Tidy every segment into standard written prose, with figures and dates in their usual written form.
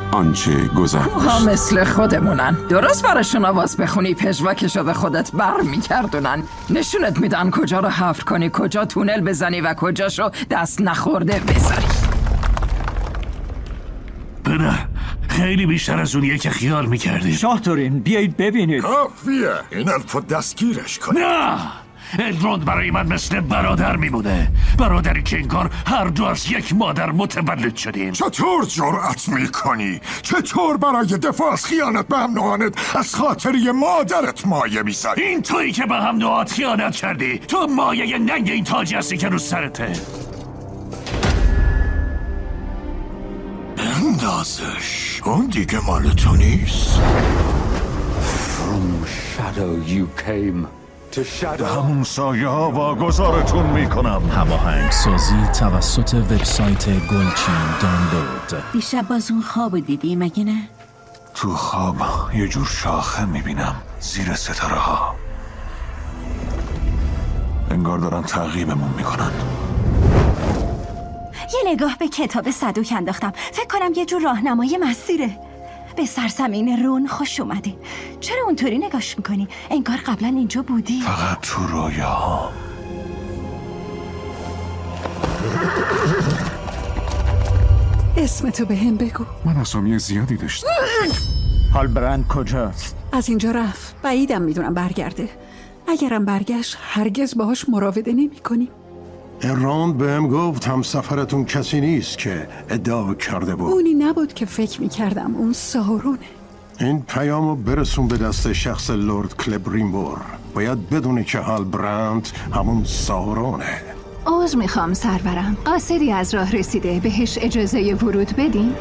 آنچه گذشت. کوها مثل خودمونن. درست براشون آواز بخونی پژواکشو به خودت بر میگردونن. نشونت میدن کجا رو حفر کنی، کجا تونل بزنی و کجاشو دست نخورده بذاری. پدر خیلی بیشتر از اونیه که خیال میکردیم. شاه تورین بیایید ببینید. کافیه، این الفو دستگیرش کنی. نه، ادروند برای من مثل برادر میمونه، برادری که انگار هر دو از یک مادر متولد شدیم. چطور جرأت میکنی؟ چطور برای دفاع از خیانت به هم نوعانت از خاطری مادرت مایه میزنی؟ این تویی که به هم نوعات خیانت کردی. تو مایه ننگ این تاجی هستی که رو سرته. بندازش، اون دیگه مال تو نیست. From shadow you came to shadow. همون سایه ها واگذارتون میکنم. هماهنگ سازی توسط وبسایت گلچین دانلود. دیشب باز اون خواب دیدی مگه نه؟ تو خواب یه جور شاخه میبینم زیر ستاره ها، انگار دارن تعقیبمون میکنن. یه نگاه به کتاب صدوک انداختم، فکر کنم یه جور راهنمای مسیره. به سرزمین رون خوش اومدین. چرا اونطوری نگاش میکنی؟ انگار قبلا اینجا بودی. فقط تو رویاها. اسمتو به هم بگو. من اسامی زیادی داشتم. هالبرند کجاست؟ از اینجا رفت. بعیدم میدونم برگرده. اگرم برگشت هرگز باهاش مراوده نمی کنیم. اراند بهم گفت هم سفرتون کسی نیست که ادعا کرده بود. اونی نبود که فکر میکردم، اون ساهرونه. این پیامو برسون به دست شخص لورد کلبریمبور. باید بدونی که هالبرند همون ساهرونه. عذر میخوام سرورم، قاصدی از راه رسیده، بهش اجازه ورود بدین؟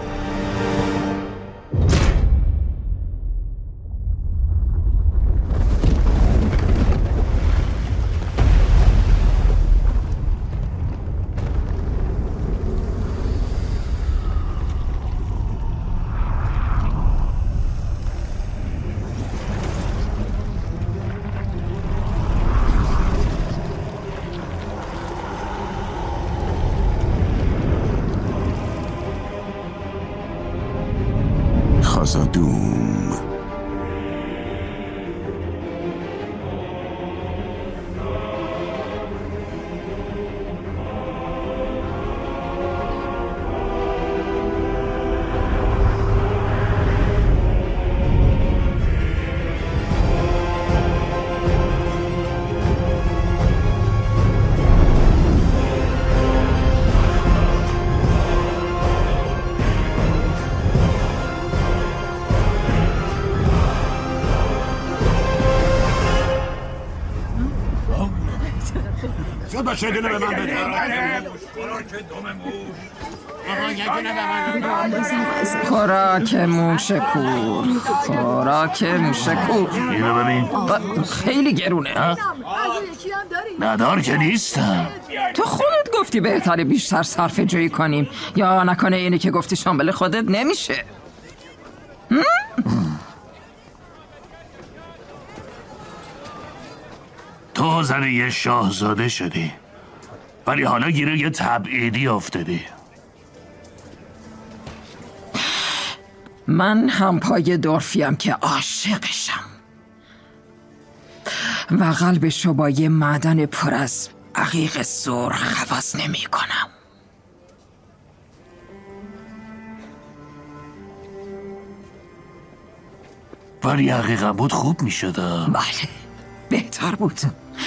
خزدوم. باشه دونه به من بده. خوراک موشکور، خوراک موشکور. اینو ببین. خیلی گرونه. ندار که نیستم. تو خودت گفتی بهتره بیشتر صرفه جویی کنیم، یا نکنه اینی که گفتی شامل خودت نمیشه. تو زن یه شاهزاده شدی، ولی حالا گیره یه تبعیدی افتادی. من همپای دورفیم که عاشقشم و قلبشو با یه معدن پر از عقیق سرخ خواص نمی کنم. ولی عقیقم بود خوب می شده. بله بهتر بود.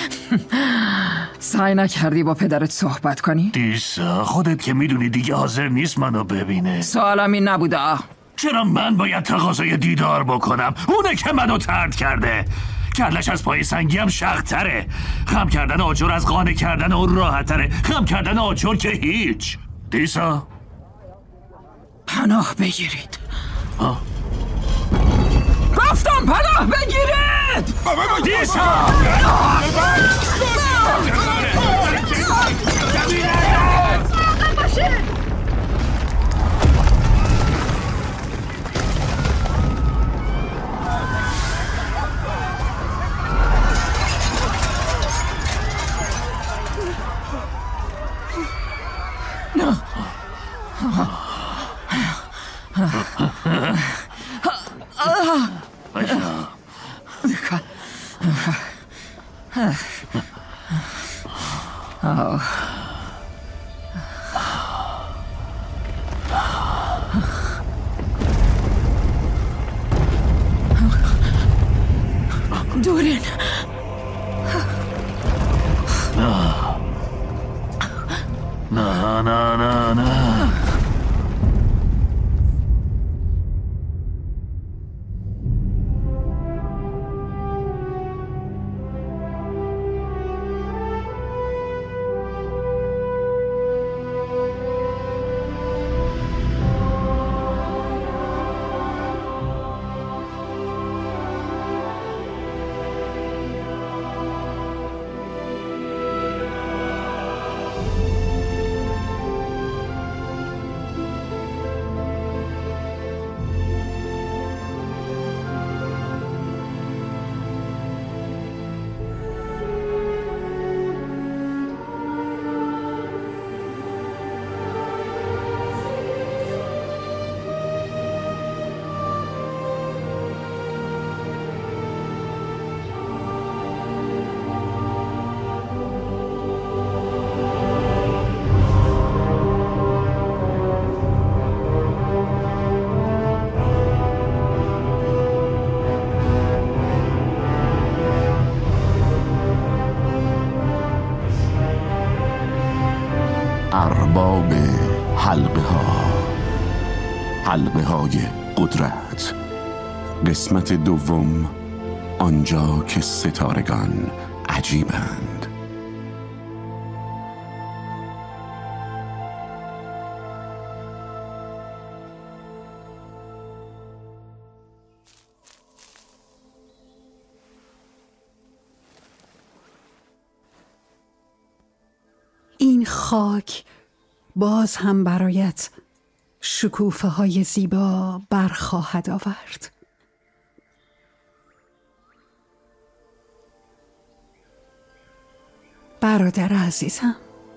سعی نکردی با پدرت صحبت کنی؟ دیسا خودت که میدونی دیگه حاضر نیست منو ببینه. سوالم این نبوده. چرا من باید تقاضای دیدار بکنم؟ اونه که منو طرد کرده. کلش از پای سنگی هم شختره. خم کردن آجر از قانع کردن اون راحت تره. خم کردن آجر که هیچ. دیسا پناه بگیرید. گفتم پناه بگیرید. دیسا دورین نه نه نه نه ارباب حلقه ها، حلقه های قدرت، قسمت دوم، آنجا که ستارگان عجیبند. این خاک باز هم برایت شکوفه های زیبا برخواهد آورد. برادر عزیزم،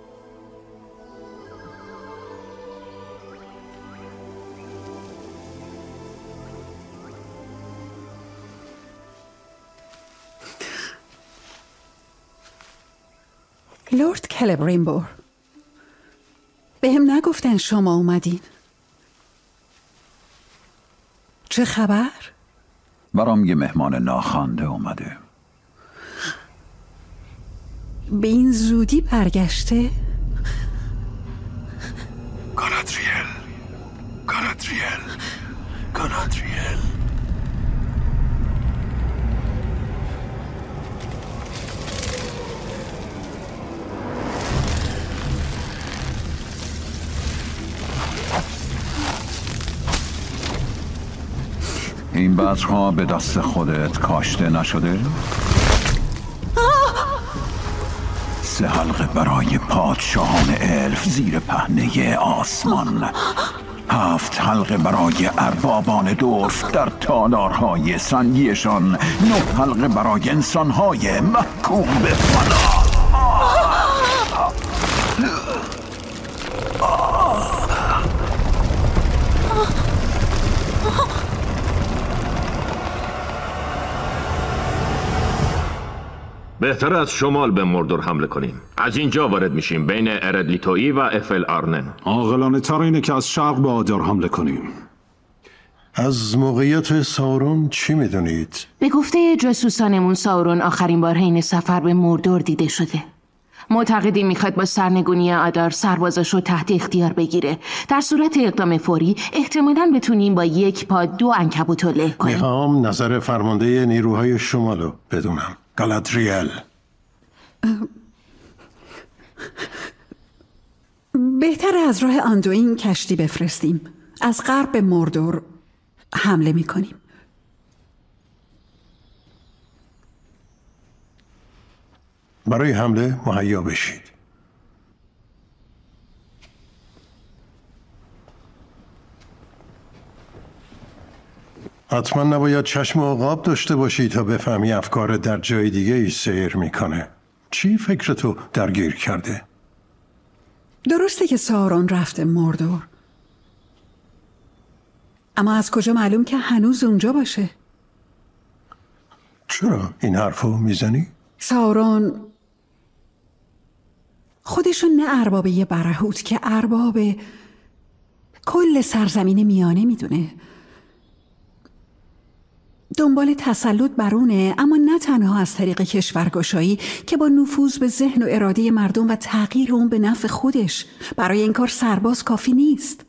لورد کلبریمبور، به هم نگفتن شما اومدین. چه خبر؟ برام یه مهمان ناخوانده اومده. به این زودی برگشته؟ گالادریل، گالادریل، گالادریل. این بذرها به دست خودت کاشته نشده؟ 3 حلقه برای پادشاهان الف زیر پهنه آسمان، 7 حلقه برای اربابان دورف در تالارهای سنگیشان، 9 حلقه برای انسانهای محکوم به فنا. بهتر از شمال به مردور حمله کنیم. از اینجا وارد میشیم، بین اردلیتویی و افل آرنن. عاقلانه تر اینه که از شرق به آدر حمله کنیم. از موقعیت ساورون چی میدونید؟ به گفته جاسوسانمون ساورون آخرین بار حین سفر به مردور دیده شده. معتقدی میخواد با سرنگونی آدار سربازاشو تحت اختیار بگیره. در صورت اقدام فوری احتمالاً بتونیم با 1 پا 2 عنکبوت رو له کنیم. میخوام نظر فرمانده نیروهای شمالو بدونم. گالادریل، بهتر از راه اندوین کشتی بفرستیم. از غرب به مردور حمله میکنیم. برای حمله مهیا بشید. حتما نباید چشم عقاب داشته باشی تا بفهمی افکار در جای دیگه ای سیر میکنه. چی فکرتو درگیر کرده؟ درسته که سارون رفته مردور، اما از کجا معلوم که هنوز اونجا باشه؟ چرا این حرفو میزنی؟ سارون خودشو نه ارباب یه برهوت که ارباب کل سرزمین میانه میدونه. دنبال تسلط برونه، اما نه تنها از طریق کشورگشایی که با نفوذ به ذهن و اراده مردم و تغییر اون به نفع خودش. برای این کار سرباز کافی نیست،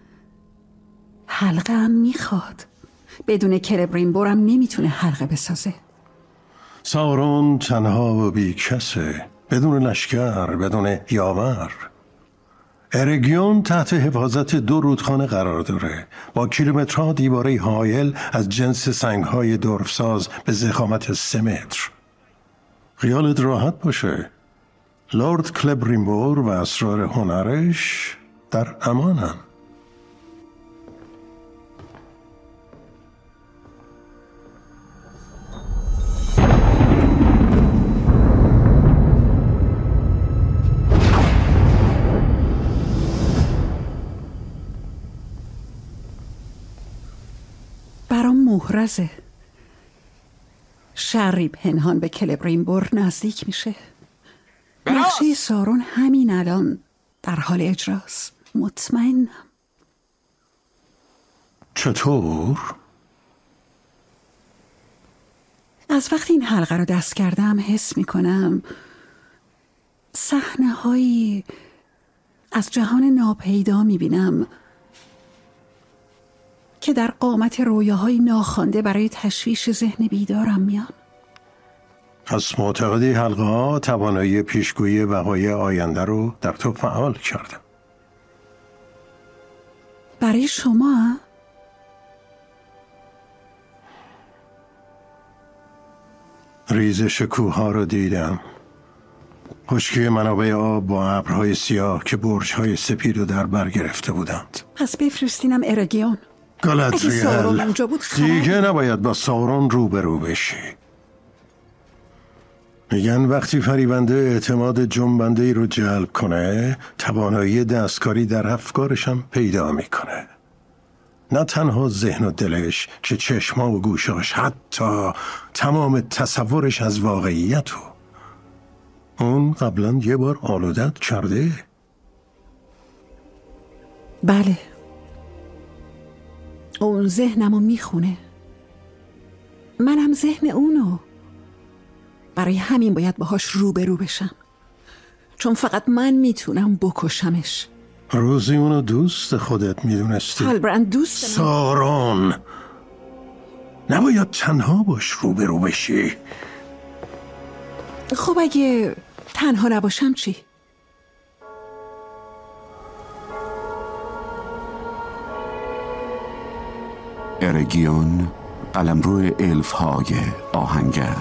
حلقه هم میخواد. بدون کلبریمبور هم نمیتونه حلقه بسازه. سارون تنها و بی کسه، بدون لشکر، بدون یاور. ارگیون تحت حفاظت 2 رودخانه قرار داره، با کیلومترها دیواره هایل از جنس سنگهای دورفساز به ضخامت 3 متر. خیالت راحت باشه، لورد کلبریمبور و اسرار هنرش در امانن. برام محرزه. شری پنهان به کلبریمبور نزدیک میشه. نقشه سارون همین الان در حال اجراست، مطمئنم. چطور؟ از وقتی این حلقه رو دست کردم حس میکنم صحنه هایی از جهان ناپیدا میبینم که در قامت رویاهای ناخوانده برای تشویش ذهن بیدارم میان. پس معتقدی حلقه ها توانایی پیشگویی وقایع آینده رو در تو فعال کردن؟ برای شما؟ ریزش کوه‌ها رو دیدم، خشکی منابع آب با ابرهای سیاه که برج‌های سپید رو در بر گرفته بودند. پس بفرستینم ارگیون. گالادریل، دیگه نباید با سارون روبرو بشی. میگن وقتی فریبنده اعتماد جنبنده‌ای رو جلب کنه، توانایی دستکاری در افکارش هم پیدا میکنه. نه تنها ذهن و دلش که چشما و گوشاش، حتی تمام تصورش از واقعیت رو. اون قبلا یه بار آلودت کرده؟ بله، اون ذهنمو میخونه، منم ذهن اونو. برای همین باید باهاش روبرو بشم، چون فقط من میتونم بکشمش. روزی اونو دوست خودت میدونستی؟ هالبرند دوست سارون، نباید تنها باش روبرو بشی. خب اگه تنها نباشم چی؟ ارگیون، قلمرو الف های آهنگر.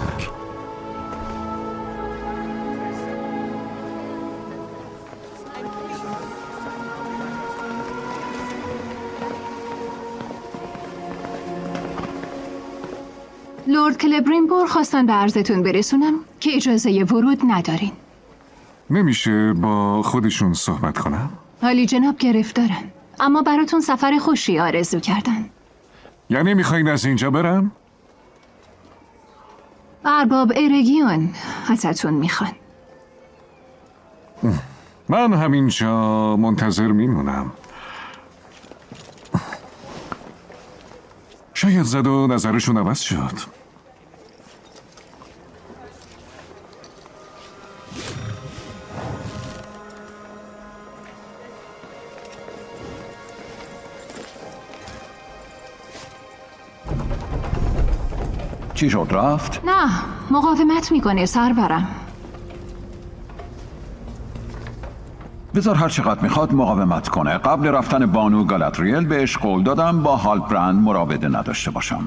لورد کلبریمبور خواستن به عرضتون برسونم که اجازه ورود ندارین. نمیشه با خودشون صحبت کنم؟ عالی جناب گرفتارن، اما براتون سفر خوشی آرزو کردن. یعنی میخواین از اینجا برم؟ ارباب ارگیون ازتون میخوان. من همینجا منتظر میمونم. شاید زد و نظرشون عوض شد. چی شد، رفت؟ نه، مقاومت میکنه سرورم. بذار هر چقدر میخواد مقاومت کنه. قبل رفتن بانو گالادریل بهش قول دادم با هالبرند مراوده نداشته باشم.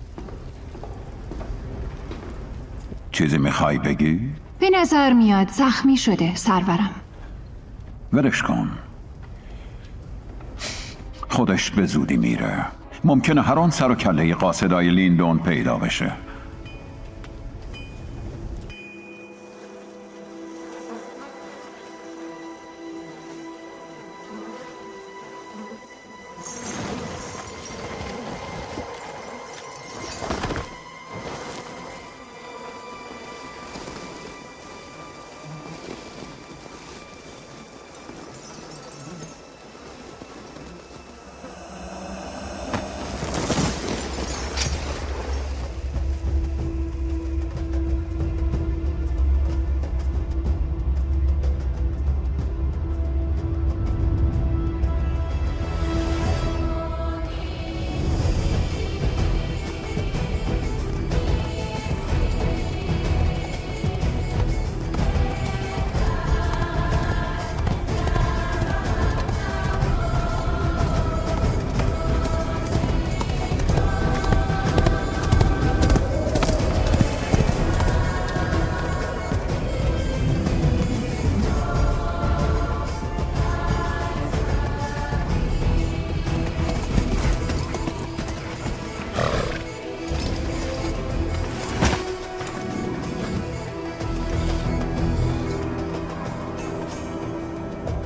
چیزی میخوای بگی؟ به نظر میاد زخمی شده سرورم. ولش کن، خودش به زودی میره. ممکنه هر آن سر و کله قاصدای لیندون پیدا بشه.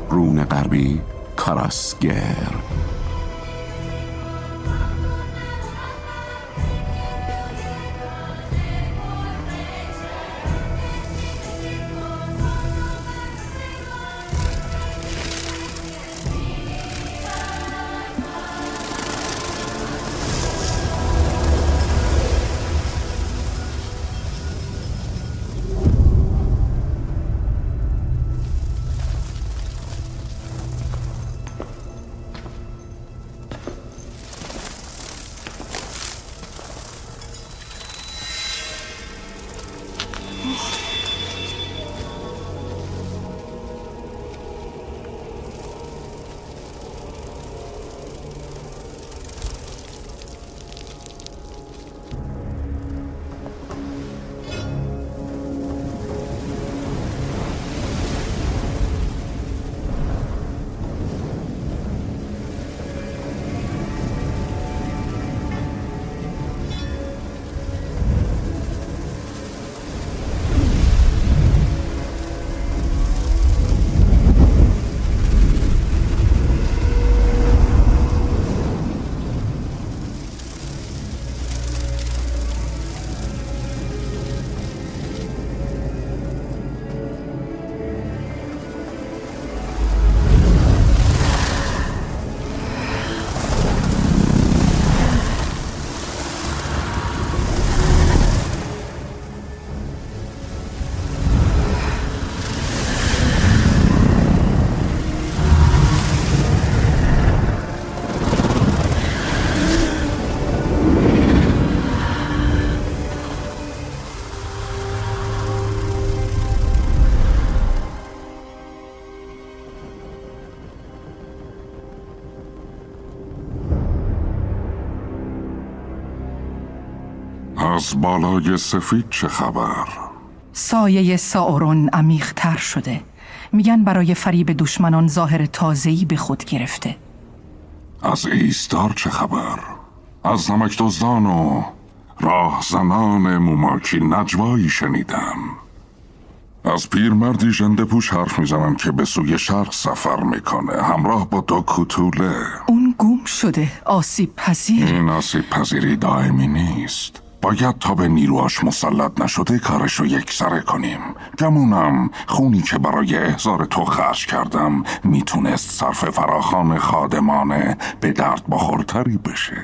رون غربی کاراسگر. از بالای سفید چه خبر؟ سایه ساورون عمیق‌تر شده. میگن برای فریب دشمنان ظاهر تازه‌ای به خود گرفته. از ایستار چه خبر؟ از نمک دزدان و راهزنان موماکی نجوایی شنیدم. از پیرمردی ژنده پوش حرف میزنن که به سوی شرق سفر میکنه همراه با 2 کوتوله. اون گم شده، آسیب پذیر. این آسیب پذیری دائمی نیست. باید تا به نیروهاش مسلط نشده کارشو یکسره کنیم. گمونم خونی که برای احضار تو خرج کردم میتونست صرف فراخوان خادمانه به درد بخورتری بشه.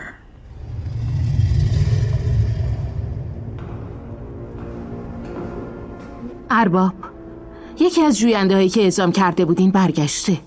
ارباب، یکی از جوینده هایی که اعزام کرده بودین برگشته.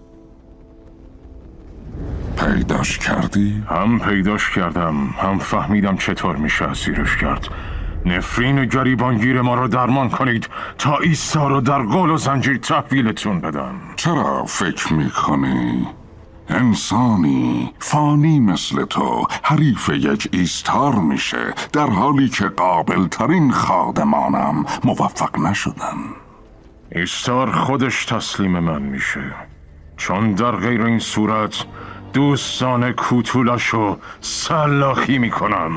پیداش کردی؟ هم پیداش کردم، هم فهمیدم چطور میشه اسیرش کرد. نفرین گریبانگیر ما رو درمان کنید تا ایسا رو در قول و زنجیر تحویلتون بدن. چرا فکر میکنی انسانی فانی مثل تو حریف یک ایستار میشه در حالی که قابل ترین خادمانم موفق نشدن؟ ایستار خودش تسلیم من میشه، چون در غیر این صورت دوستان کوتولاشو سلاخی میکنم.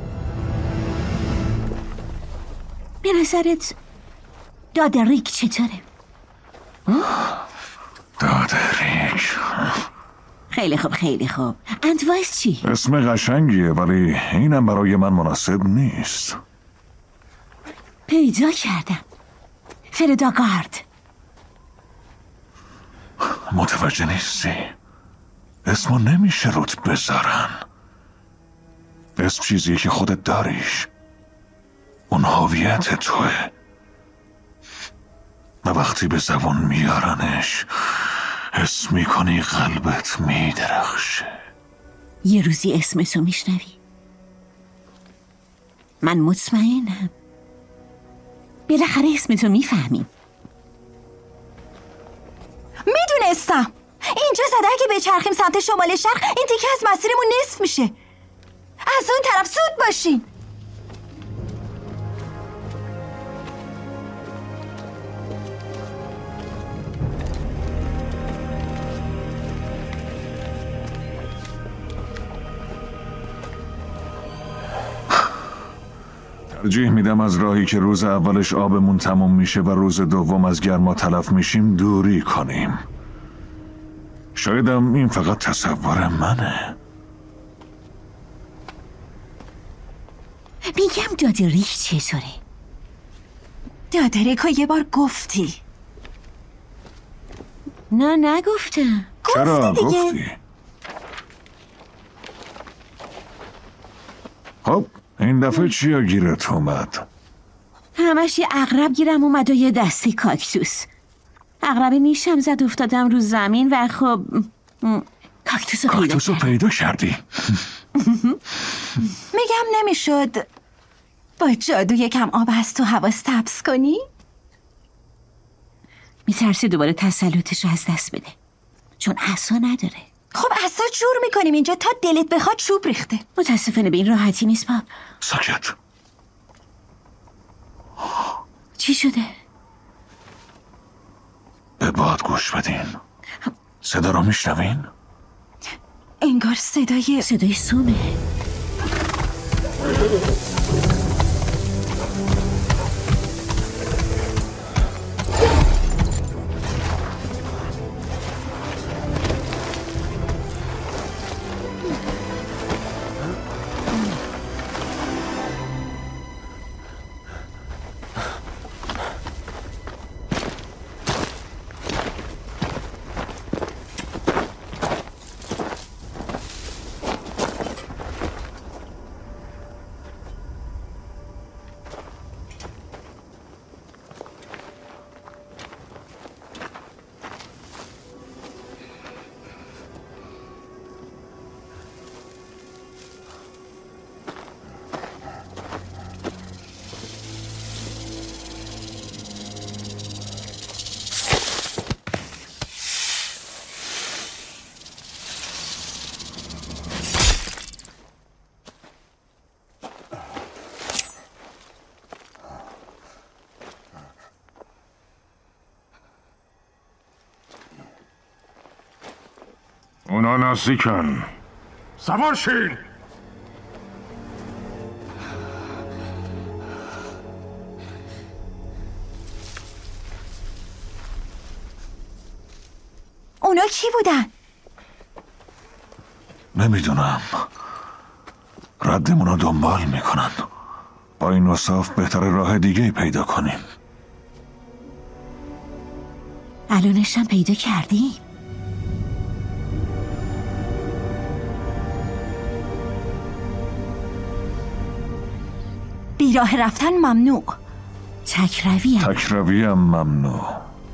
به نظرت دادریک چطوره؟ دادریک خیلی خوب خیلی خوب. اندوایس چی؟ اسم قشنگیه ولی اینم برای من مناسب نیست. پیدا کردم، فرداگارد. متوجه نیستی؟ اسمو نمیشه روت بذارن. اسم چیزیه که خودت داریش، اون هویت توه و وقتی به زبان میارنش حس میکنی قلبت میدرخشه. یه روزی اسمتو میشنوی. من مطمئنم بالاخره اسمتو میفهمیم. میدونستم اینجا زده اگه بچرخیم سمت شمال شرق این تیکه از مسیرمون نصف میشه. از اون طرف زود باشین. ترجیح میدم از راهی که روز اولش آبمون تموم میشه و روز دوم از گرما تلف میشیم دوری کنیم. شایدم این فقط تصور منه. میگم دادریک چطوره؟ دادریکو یه بار گفتی. نه نگفتم. چرا گفتی؟ خب این دفعه چیا گیرت اومد؟ همش یه عقرب گیرم اومد و یه دستی کاکتوس. عقرب نیشم زد افتادم رو زمین و خب کاکتوسو پیدا کردی. میگم نمیشد با جادو یکم آب از تو حواس تبس کنی؟ میترسی دوباره تسلطش رو از دست بده چون عصا نداره. خب عصا جور میکنیم اینجا تا دلت بخواد چوب ریخته. متاسفانه به این راحتی نیست باب. ساکت. چی شده؟ به باد گوش بدین. صدا رو میشنوین؟ انگار صدای سومه. اونا نزدیکن. سوار شین. اونا کی بودن؟ نمیدونم. ردمونو دنبال میکنن. با این وصاف بهتر راه دیگه پیدا کنیم. الانشم پیدا کردیم. بیراه رفتن ممنوع. تکروی هم ممنوع.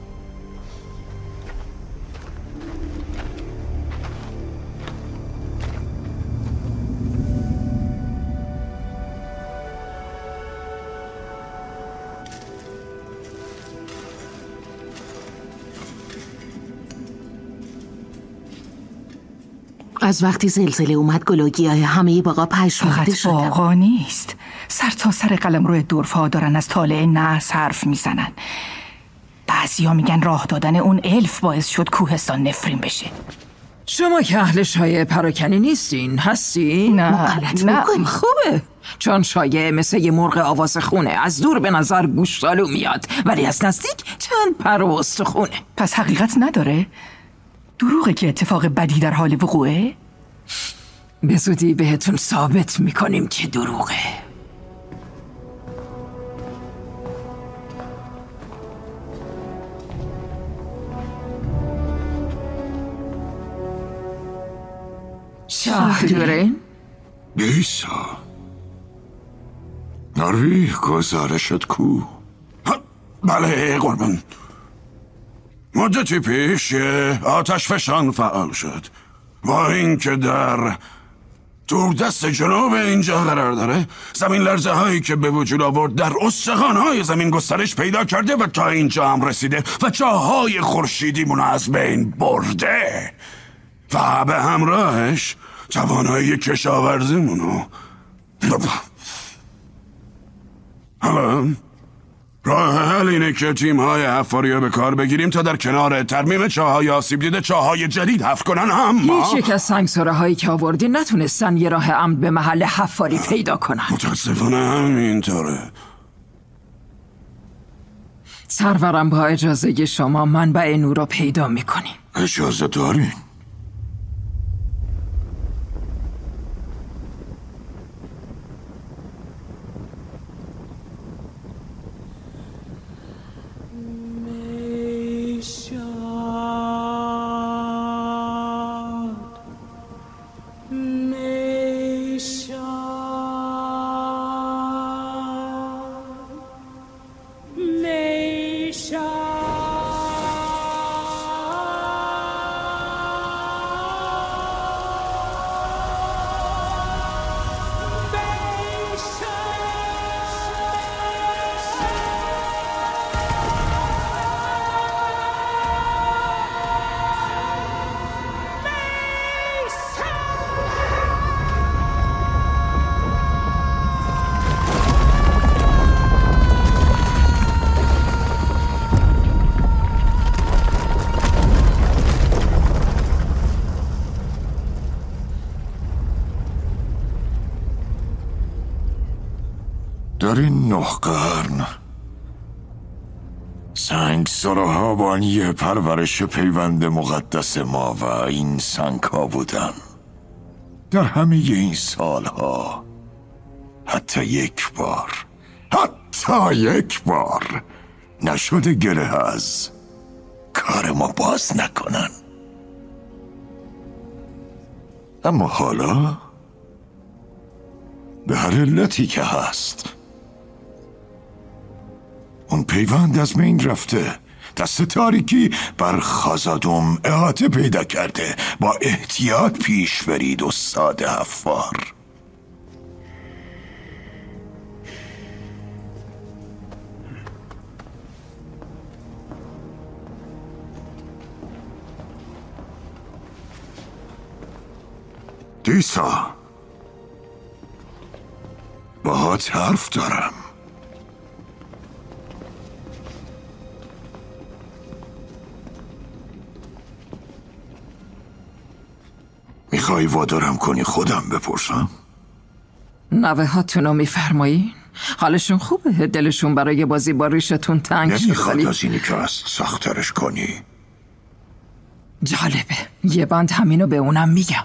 از وقتی زلزله اومد گلوگیای همه باغا پژمرده شدن. فقط باغا نیست، سر تا سر قلمرو دورفا دارن از طالع نحس حرف میزنن. بعضیا میگن راه دادن اون الف باعث شد کوهستان نفرین بشه. شما که اهل شایعه پراکنی نیستین، هستی؟ نه خوبه، چون شایعه مثل یه مرغ آواز خونه، از دور به نظر گوشتالو میاد ولی از نزدیک چند پر و استخونه. پس حقیقت نداره؟ دروغه که اتفاق بدی در حال وقوعه؟ به زودی بهتون ثابت میکنیم که دروغه. شاه دورین؟ بیسا ناروی گزارشت کو؟ بله قربان. مدتی پیش آتش فشان فعال شد. با اینکه در دوردست جنوب اینجا قرار داره، زمین لرزه هایی که به وجود آورد در استخوان های زمین گسترش پیدا کرده و تا اینجا هم رسیده و چاهای خورشیدیمون از بین برده و به همراهش توانایی کشاورزیمونو. حالا راه حل اینه که تیم‌های حفاری رو به کار بگیریم تا در کنار ترمیم چاهای آسیب دیده چاهای جدید حفر کنن. اما هیچ یک از سنگساره هایی که آوردی نتونستن یه راه امن به محل حفاری پیدا کنن. متاسفانه همینطوره. سرورم با اجازه شما منبع نور رو پیدا میکنیم. اجازه دارین؟ در این 9 قرن سنگسارها بانی پرورش پیوند مقدس ما و این سنگ‌ها بودن. در همه این سالها حتی یک بار نشده گره از کار ما باز نکنن. اما حالا به هر علتی که هست اون پیوند از بین رفته. دست تاریکی بر خازادوم احاطه پیدا کرده. با احتیاط پیش برید استاد حفار. دیسا، باهات حرف دارم. میخوای وادارم کنی خودم بپرسم؟ نوه هاتونو میفرمایی؟ حالشون خوبه؟ دلشون برای بازی با ریشتون تنگ شد؟ نمیخواد از اینی که هست سخت‌ترش کنی؟ جالبه، یه بند همینو به اونم میگم.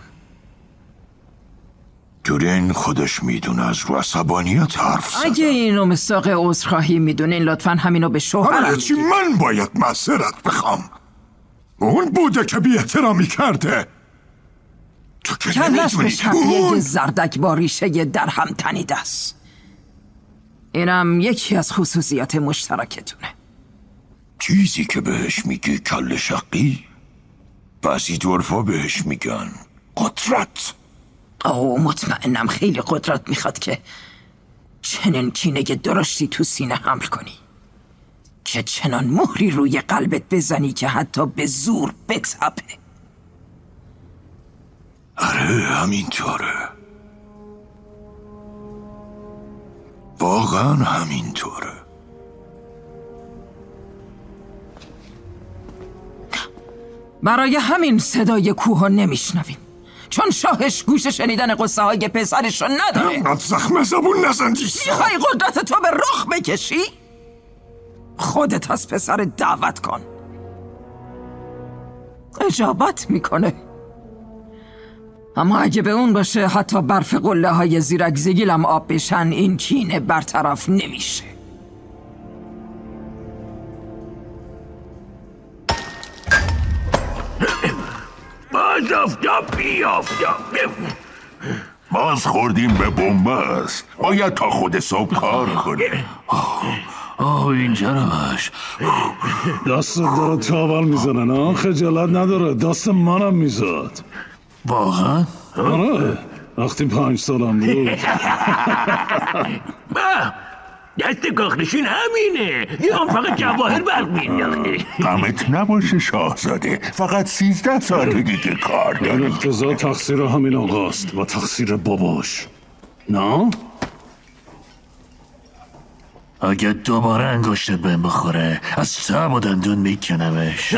دورین خودش میدونه از رو عصبانیت حرف زدن. اگه اینو مصداق عذرخواهی میدونین لطفاً همینو به شوهرم چی من باید معذرت بخوام؟ اون بوده که بی احترامی کرده. تو که کلش به نمیدونی شبیه زردک با ریشه در هم تنیده است. اینم یکی از خصوصیات مشترکتونه. چیزی که بهش میگی کل شقی، بعضی دورفا بهش میگن قدرت. مطمئنم خیلی قدرت میخواد که چنین کینه درشتی تو سینه حمل کنی، که چنان مهری روی قلبت بزنی که حتی به زور بتپه. آره همینطوره، واقعا همینطوره. برای همین صدای کوه نمیشنویم، چون شاهش گوش شنیدن قصه های پسرشو نداره. اینقدر زخم زبون نزن دیسا. میخوای قدرت تو به رخ بکشی؟ خودت از پسر دعوت کن. اجابت میکنه. اما اگه به اون باشه حتی برف قله های زیرک زگیلم آب بشن، این کینه برطرف نمیشه. باز آفتاب بیافتاب. باز خوردیم به بنبست. باید تا خود صبح کار کنه. اینجا رو باش. دست داره تاول میزنن ها، خجالت نداره. دست منم میزد. واقعا؟ آره، وقتی 5 سالم بود. دست کاخنشین همینه. یه هم فقط جواهر برق مینداخته. غمت نباشه شاهزاده، فقط 13 سالگی که کار داری. این اقتضا تقصیر همین آقاست و تقصیر باباش، نه؟ اگه دوباره انگشتت بهم بخوره از تب و دندون میکنمش.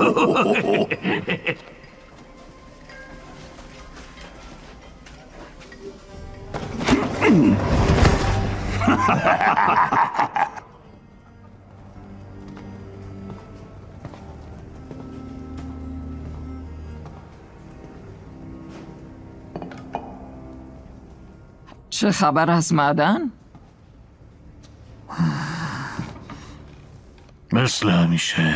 چه خبر از معدن؟ مثل همیشه.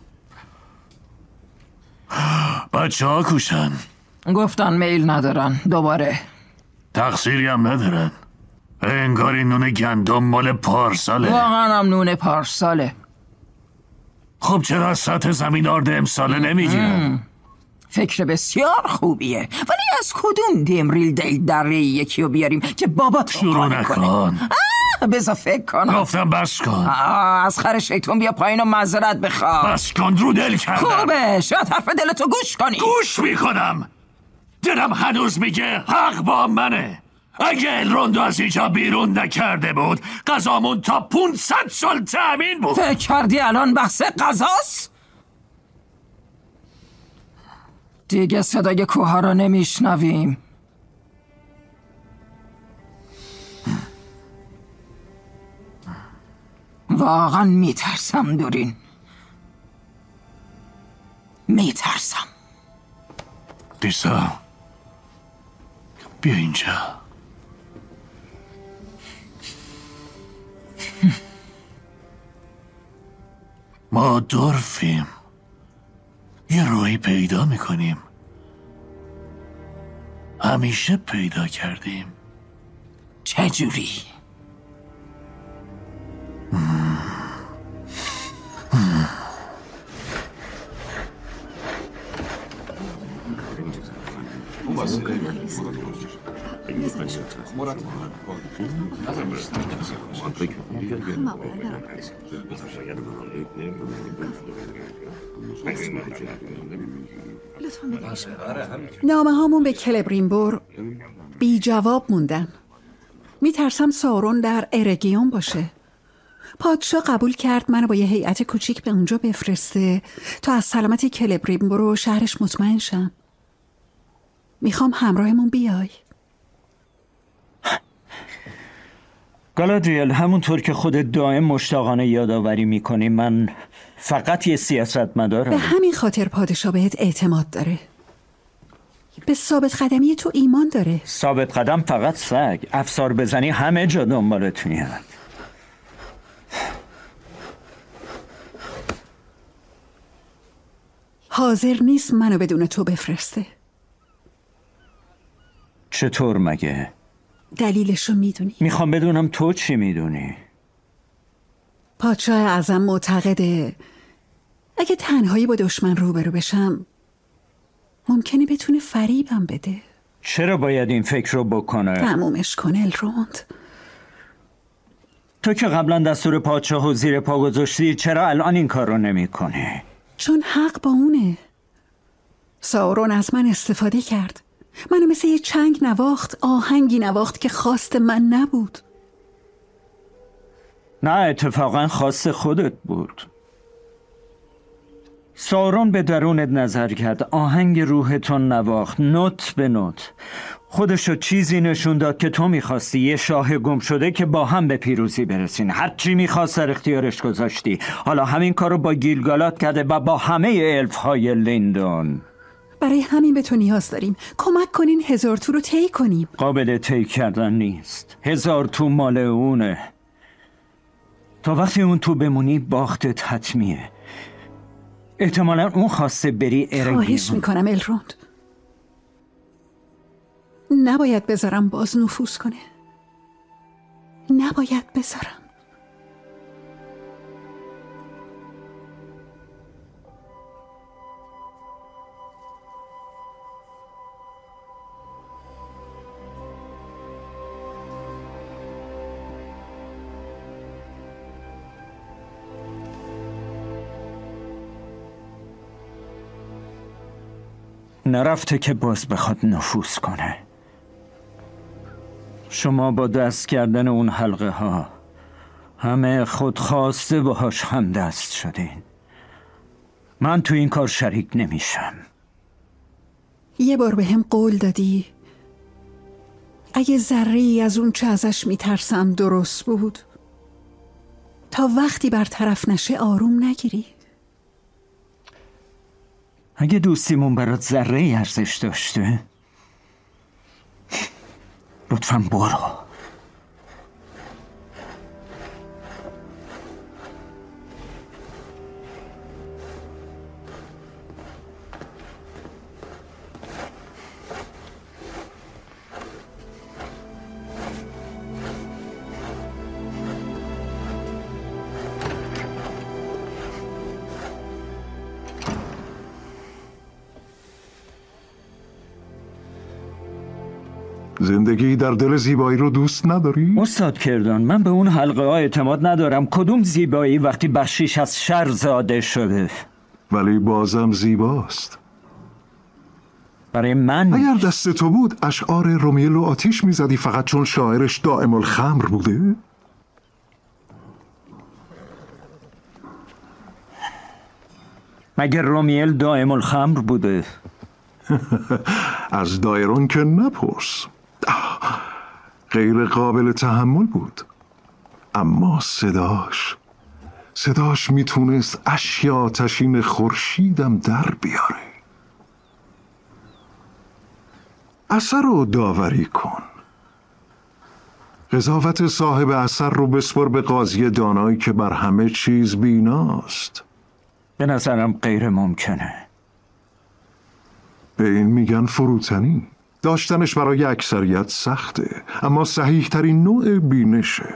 بچه ها کوشن. گفتن میل ندارن. دوباره تقصیری هم ندارن. انگار این نون گندم مال پارساله. واقعا هم نون پارساله. خب چرا از سطح زمین آرد امساله نمیگیرن؟ فکر بسیار خوبیه، ولی از کدوم دمریل دیل دره یکی رو بیاریم که بابا شروع نکن. بذار فکر کنم. گفتم بس کن. از خر شیطون بیا پایین و معذرت بخواه. بس کن، رو دل کردم. خوبه، شاید حرف دلتو گوش کنی. گوش میکنم. دلم هنوز میگه حق با منه. اگه الروندو از اینجا بیرون نکرده بود قضامون تا 500 سال تأمین بود. فکر کردی الان بحث قضاست؟ دیگه صدای کوها رو نمیشنویم. واقعا میترسم دورین، میترسم. لیسا بیا اینجا. ما دورفیم، یه روحی پیدا میکنیم، همیشه پیدا کردیم. چجوری؟ نامه هامون به کلبرینبور بی جواب موندن. میترسم سارون در ارگیون باشه. پادشاه قبول کرد منو با یه هیئت کوچیک به اونجا بفرسته تا از سلامتی کلبرینبور و شهرش مطمئن شم. میخوام همراهمون بیای. گالادریل، همونطور که خودت دائم مشتاقانه یادآوری میکنی، من فقط یه سیاستمدارم. به همین خاطر پادشاه بهت اعتماد داره. به ثابت قدمی تو ایمان داره. ثابت قدم فقط سگ. افسار بزنی همه جا دنبالتونی هست. حاضر نیست منو بدون تو بفرسته. چطور مگه؟ دلیلشو میدونی؟ میخوام بدونم تو چی میدونی. پادشاه اعظم معتقده اگه تنهایی با دشمن روبرو بشم ممکنه بتونه فریبم بده. چرا باید این فکر رو بکنه؟ تمومش کن الروند. تو که قبلا دستور پادشاه و زیر پا گذاشتی، چرا الان این کار رو نمی کنی؟ چون حق با اونه. سارون از من استفاده کرد. منو مثل یه چنگ نواخت، آهنگی نواخت که خواست من نبود. نه، اتفاقا خواست خودت بود. سارون به درونت نظر کرد، آهنگ روحتون نواخت، نوت به نوت. خودشو چیزی نشون داد که تو میخواستی، یه شاه گم شده که با هم به پیروزی برسین. هر چی میخواست در اختیارش گذاشتی. حالا همین کارو با گیلگالات کرده و با همه الف های لیندون. برای همین به تو نیاز داریم. کمک کنین 1000 تو رو طی کنیم. قابل طی کردن نیست. 1000 تو مال اونه. تا وقتی اون تو بمونی باختت حتمیه. احتمالا اون خواسته بری ارگیون. خواهش میکنم الروند، نباید بذارم باز نفوذ کنه. نباید بذارم. نرفته که باز بخواد نفوذ کنه. شما با دست کردن اون حلقه ها همه خودخواسته باهاش همدست شدین. من تو این کار شریک نمیشم. یه بار به هم قول دادی اگه ذره‌ای از اون چه ازش میترسم درست بود، تا وقتی برطرف نشه آروم نگیری. اگه دوستیمون برات ذره‌ای ارزش داشته، لطفاً برو. زندگی در دل زیبایی رو دوست نداری؟ استاد کردان، من به اون حلقه ها اعتماد ندارم. کدوم زیبایی وقتی بخشیش از شر زاده شده؟ ولی بازم زیباست. برای من اگر دست تو بود اشعار رومیل رو آتیش میزدی فقط چون شاعرش دائم الخمر بوده؟ مگر رومیل دائم الخمر بوده؟ از دایرون که نپرس. غیر قابل تحمل بود، اما صداش صداش میتونست اشک آتشین خورشیدم در بیاره. اثر رو داوری کن. قضاوت صاحب اثر رو بسپر به قاضی دانایی که بر همه چیز بیناست. به نظرم غیر ممکنه. به این میگن فروتنی. داشتنش برای اکثریت سخته، اما صحیح ترین نوع بینشه.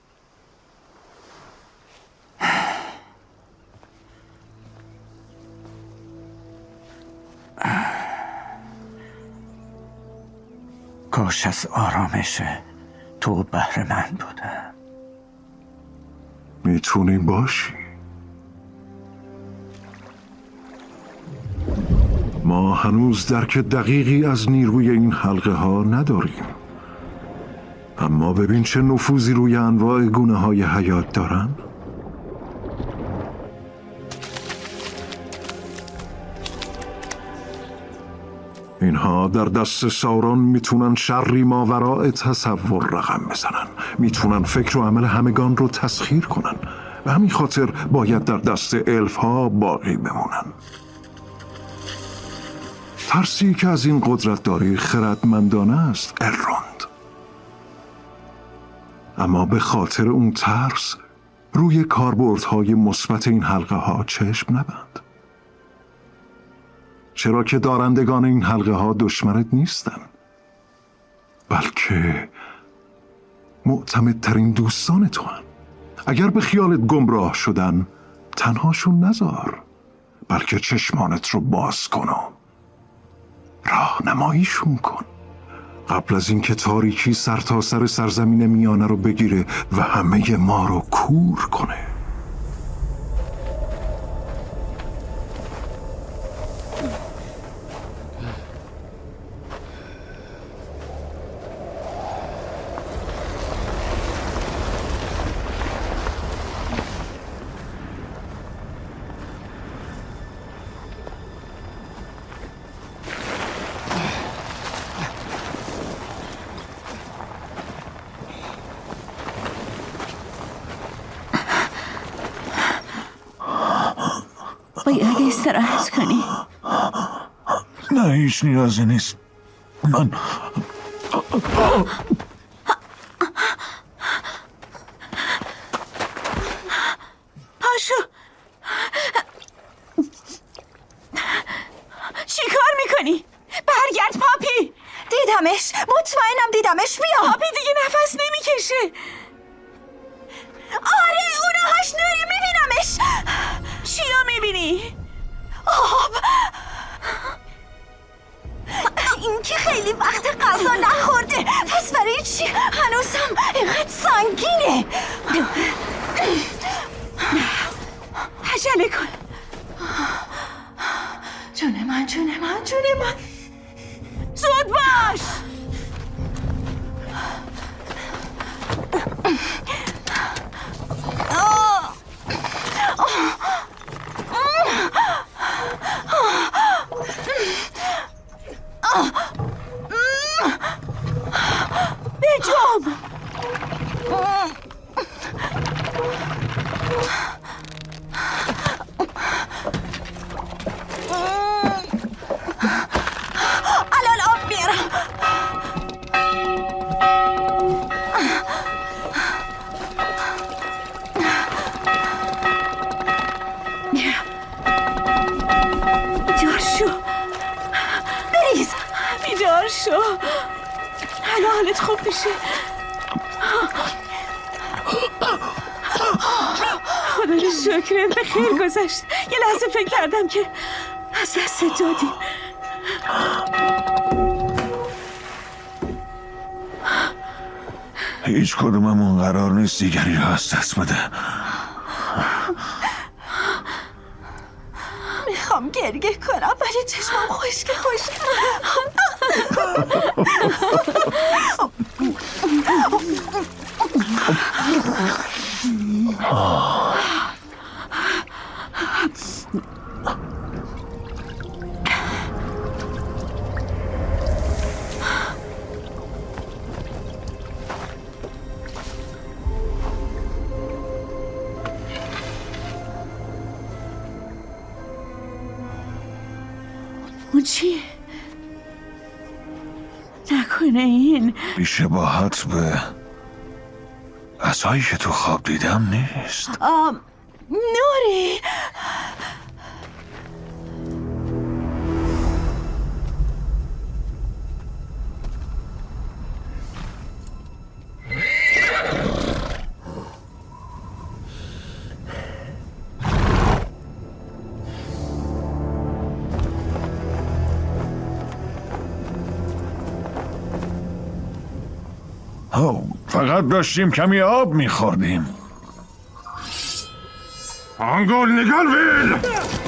کاش از آرامش تو بهره مند بودم. میتونی باشی. ما هنوز درک دقیقی از نیروی این حلقه ها نداریم، اما ببین چه نفوذی روی انواع گونه های حیات دارن. اینها در دست ساورون میتونن شری ماوراء تصور رقم بزنن، میتونن فکر و عمل همگان رو تسخیر کنن. به همین خاطر باید در دست الف ها باقی بمونن. ترسی که از این قدرت داری خردمندانه است الروند، اما به خاطر اون ترس روی کاربردهای مثبت این حلقه ها چشم نبند. چرا که دارندگان این حلقه ها دشمنت نیستن، بلکه معتمدترین دوستان تو هن. اگر به خیالت گمراه شدن تنهاشون نذار، بلکه چشمانت رو باز کن و راهنماییشون کن قبل از اینکه تاریکی سرتاسر سرزمین میانه رو بگیره و همه ما رو کور کنه. باید استراحت کنی. نه هیچ نیازی نیست. من پاشو. چی کار میکنی؟ برگرد پاپی. دیدمش، مطمئنم دیدمش. بیا پاپی دیگه نفس نمیکشه. آره اونهاش نوری میبینمش. چیا میبینی؟ آب. این که خیلی وقت غذا نخورده، پس برای چی هنوزم اینقدر سنگینه؟ عجله کن. جون من جون من جون من، زود باش. بجام. الان آب میارم. بیدار شو. بریز. بیدار شو. الان حالت خوب میشه. خدا رو شکر به خیر گذشت. یه لحظه فکر کردم که از دست دادیم. هیچ کدوممون قرار نیست دیگری رو از دست بده. میخوام گریه کنم ولی چشمم خشک. اون چیه؟ نکنه این بی‌شباهت به عصایی که تو خواب دیدم نیست. نوری. فقط داشتیم کمی آب میخوردیم. آنگول نگال ویل.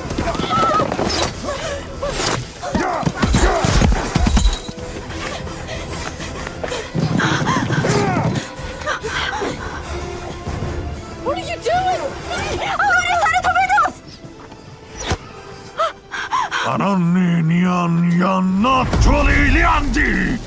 What are you doing? آره سرتو بدست. آنانی نیان یا ناتولی لیاندی.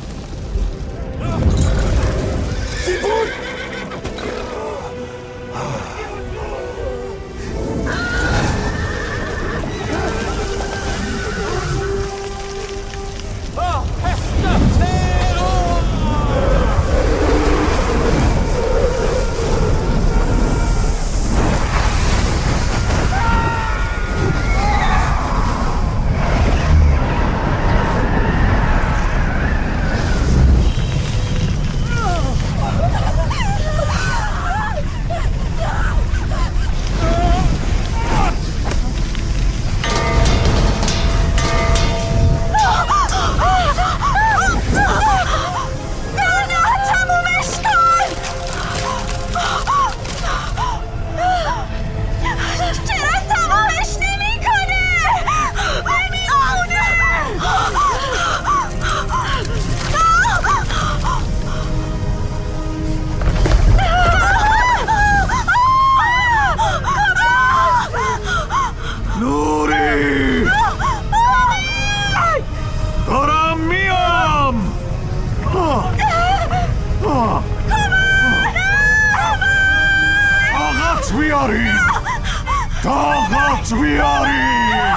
طاقت بیارید.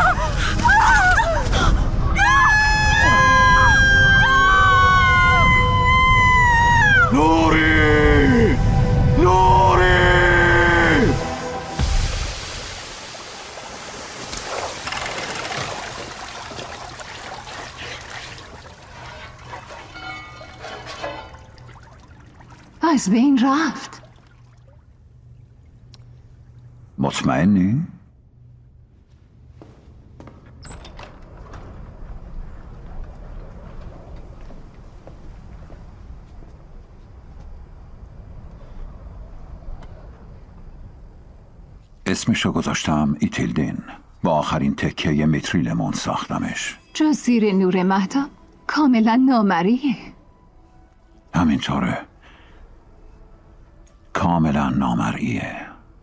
نوری نوری. از بین رفت. مطمئنی؟ اسمشو گذاشتم ایتیلدین. با آخرین تکه میتریلمون ساختمش. جز زیر نور مهتاب کاملا نامریه. همینطوره، کاملا نامرئیه.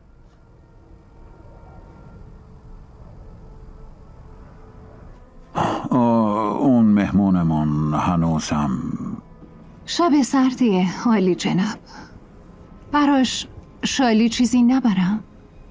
اون مهمونمون هنوزم شب سردیه عالی جناب. براش شالی چیزی نبرم؟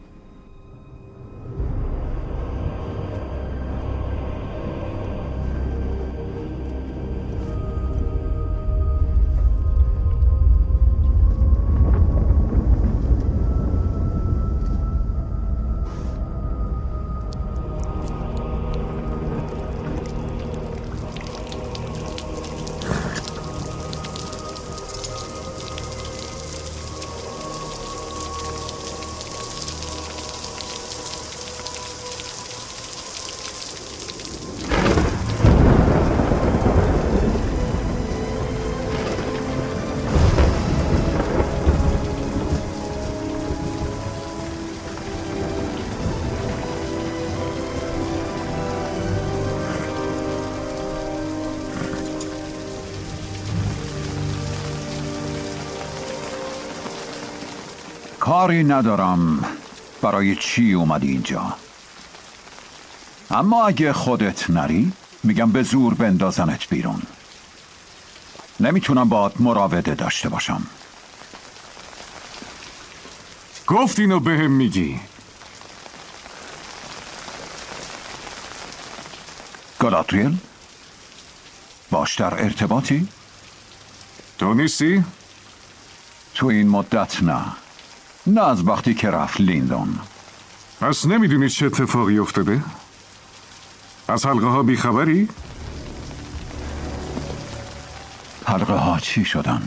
کاری ندارم برای چی اومدی اینجا. اما اگه خودت نری میگم به زور بندازنت بیرون. نمیتونم باهات مراوده داشته باشم. گفت اینو بهم میگی. گالادریل؟ باش در ارتباطی؟ تو نیستی؟ تو این مدت نه از وقتی که رفت لیندون. پس نمیدونی چه اتفاقی افتاده؟ از حلقه ها بیخبری؟ حلقه ها چی شدن؟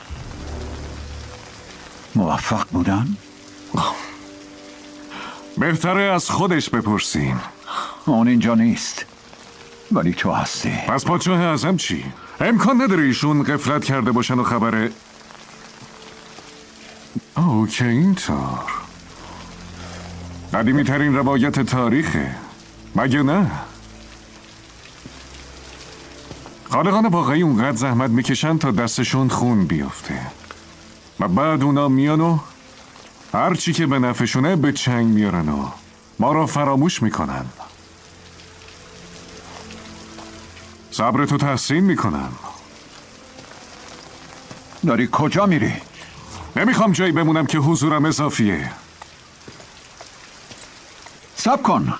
موفق بودن؟ بهتره از خودش بپرسیم. اون اینجا نیست، ولی تو هستی. پس پادشاه اعظم چی؟ امکان نداره ایشون غفلت کرده باشن و خبره. اوکی، اینطور قدیمی ترین روایت تاریخه، مگه نه؟ خالقان واقعی اونقدر زحمت میکشن تا دستشون خون بیفته و بعد اونا میان و هر چی که به نفعشونه به چنگ میارن و ما رو فراموش میکنن. صبرتو تحسین میکنم. داری کجا میری؟ نمیخوام جایی بمونم که حضورم اضافیه. صبر کن.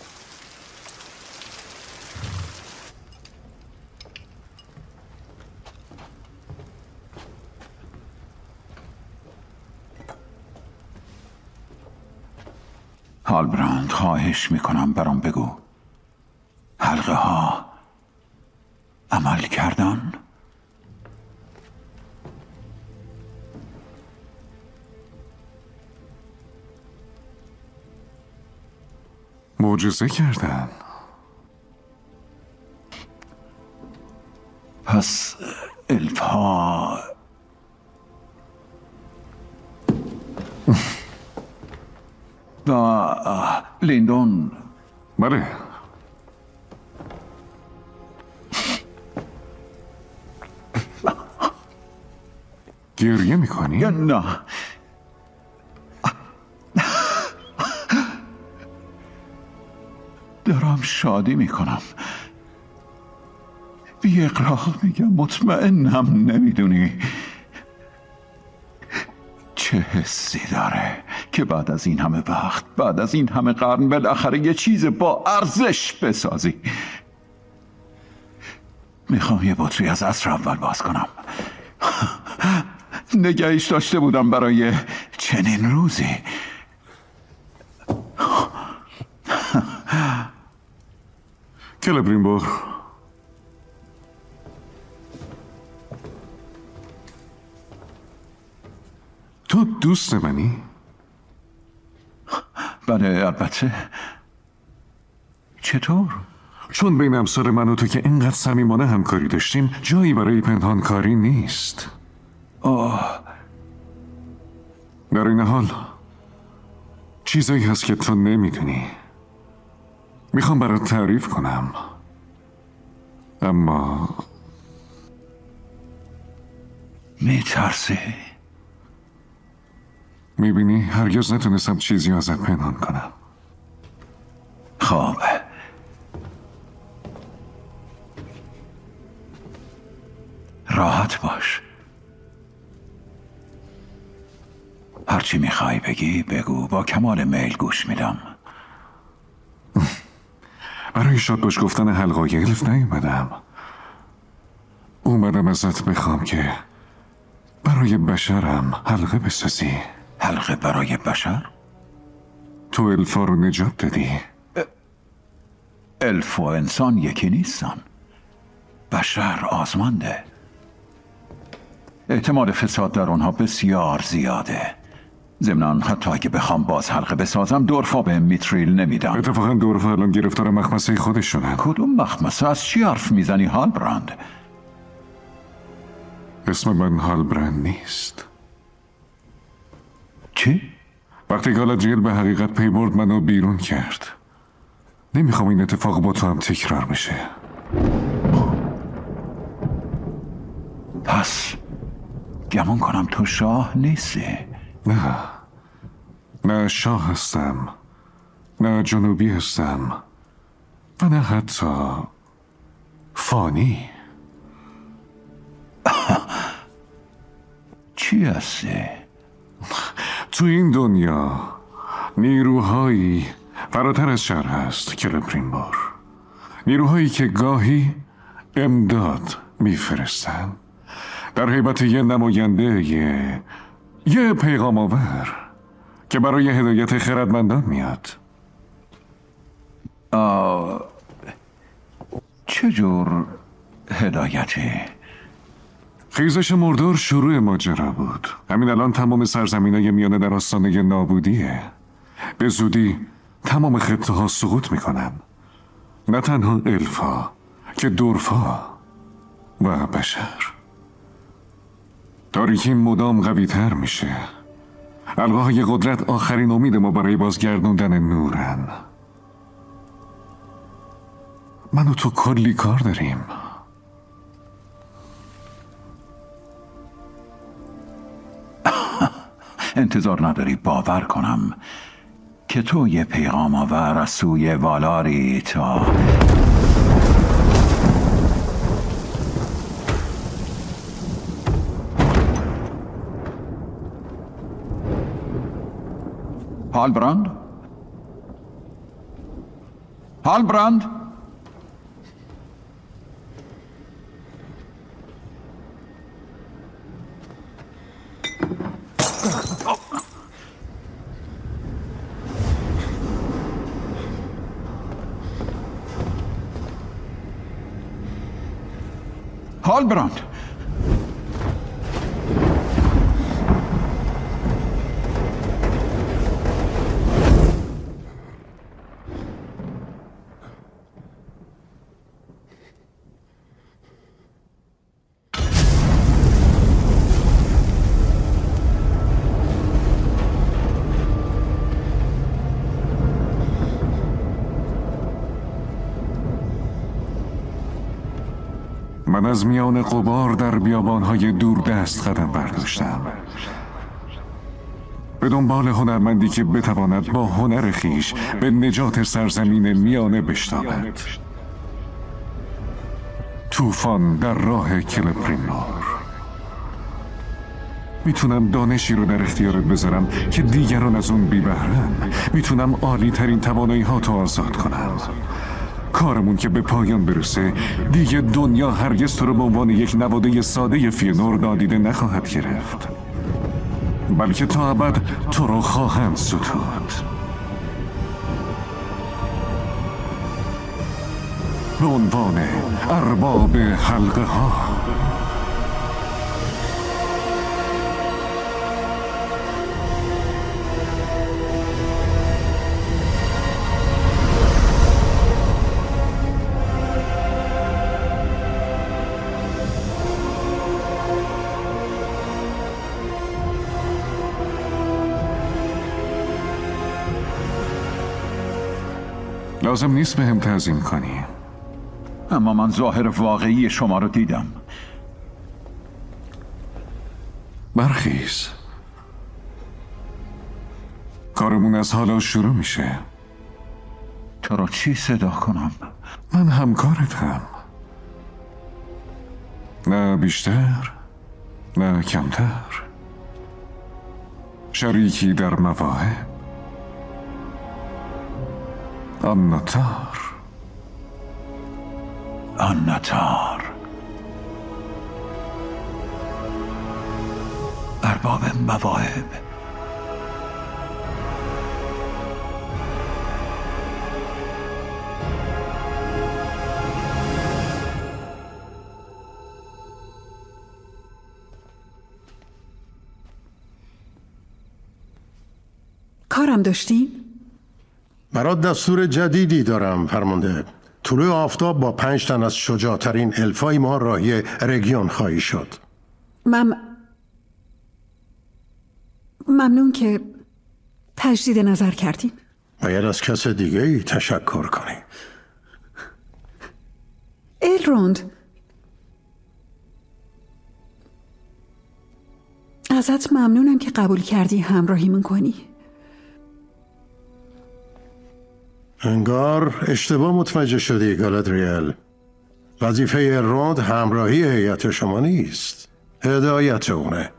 هالبراند، خواهش میکنم برام بگو، حلقه ها عمل کردن؟ معجزه کردن. پس الف ها و لیندون. بله. گریه میکنی؟ نه، دارم شادی میکنم. بی اقراق میگم، مطمئنم نمیدونی چه حسی داره که بعد از این همه وقت، بعد از این همه قرن، بالاخره یه چیز با ارزش بسازی. میخوام یه بطری از عصر اول باز کنم. نگهش داشته بودم برای چنین روزی. کلبرینبور، تو دوست منی؟ بله البته. چطور؟ چون بین امثال من و تو که اینقدر صمیمانه همکاری داشتیم، جایی برای پنهانکاری نیست. در این حال چیزایی هست که تو نمیدونی. میخوام برات تعریف کنم، اما میترسی؟ میبینی هرگز نتونستم چیزی ازت پنهان کنم. خب راحت باش. هرچی میخوای بگی بگو، با کمال میل گوش میدم. برای شاد باش گفتن حلقای الف نیومدم. اومدم ازت بخوام که برای بشرم حلقه بسازی. حلقه برای بشر؟ تو الفا رو نجات دادی. الف و انسان یکی نیستن. بشر آزمانده. احتمال فساد در اونها بسیار زیاده. ضمناً حتی اگه بخوام باز حلقه بسازم، دورفا به میتریل نمیدم. اتفاقا دورفا الان گرفتار مخمسه خودش شدن. کدوم مخمسه؟ از چی حرف میزنی هالبراند؟ اسم من هالبراند نیست. چی؟ وقتی گالادریل به حقیقت پی برد منو بیرون کرد. نمیخوام این اتفاق با تو هم تکرار بشه. پس گمان کنم تو شاه نیستی. نه شاه هستم، نه جنوبی هستم و نه حتی فانی. چی هستی؟ تو این دنیا نیروهایی فراتر از شر هست کلبرینبور. نیروهایی که گاهی امداد میفرستن در هیبت یه نماینده یه پیغام آور که برای هدایت خردمندان میاد. چجور هدایتی؟ خیزش مردور شروع ماجرا بود. همین الان تمام سرزمینای میانه در آستانه نابودیه. به زودی تمام خطه ها سقوط میکنن. نه تنها الفا که دورفا و بشر. تاریکی مدام قوی تر میشه. القاهای قدرت آخرین امید ما برای بازگردوندن نورن. من و تو کلی کار داریم. انتظار نداری باور کنم که تو یه پیغام آور از سوی والاری تا هالبراند؟ هالبراند؟ هالبراند! من از میان غبار در بیابانهای دوردست قدم برداشتم، به دنبال هنرمندی که بتواند با هنر خیش به نجات سرزمین میانه بشتابد. طوفان در راه کلبریمور. میتونم دانشی رو در اختیارت بذارم که دیگران از اون بی بهره‌ن. میتونم عالی ترین توانایی ها تو آزاد کنم. کارمون که به پایان برسه دیگه دنیا هرگز تو رو به عنوان یک نواده ساده فیانور نادیده نخواهد گرفت، بلکه تا ابد تو رو خواهند ستود. به عنوان ارباب حلقه ها. لازم نیست به هم تعظیم کنی، اما من ظاهر واقعی شما رو دیدم. برخیز، کارمون از حالا شروع میشه. تو رو چی صدا کنم؟ من همکارتم، نه بیشتر نه کمتر. شریکی در مواهب. آناتار. آناتار، ارباب مواهب. کارم داشتین؟ برات دستور جدیدی دارم فرمانده. طلوع آفتاب با 5 تن از شجاعترین الفای ما راهی رگیون خواهی شد. ممنون که تجدید نظر کردین. باید از کس دیگه ای تشکر کنی. الروند، ازت ممنونم که قبول کردی همراهیمون کنی. انگار اشتباه متوجه شدی گالادریل. وظیفه الروند همراهی هیئت شما نیست، هدایت اونه.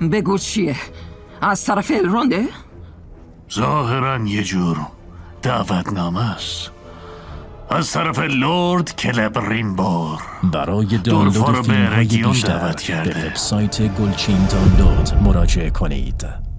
بگو چیه؟ از طرف الرونده؟ ظاهراً یه جور دعوتنامه است از طرف لورد کلبرینبور. برای دانلود فیلم‌های بیشتر به وبسایت گلچین دانلود مراجعه کنید.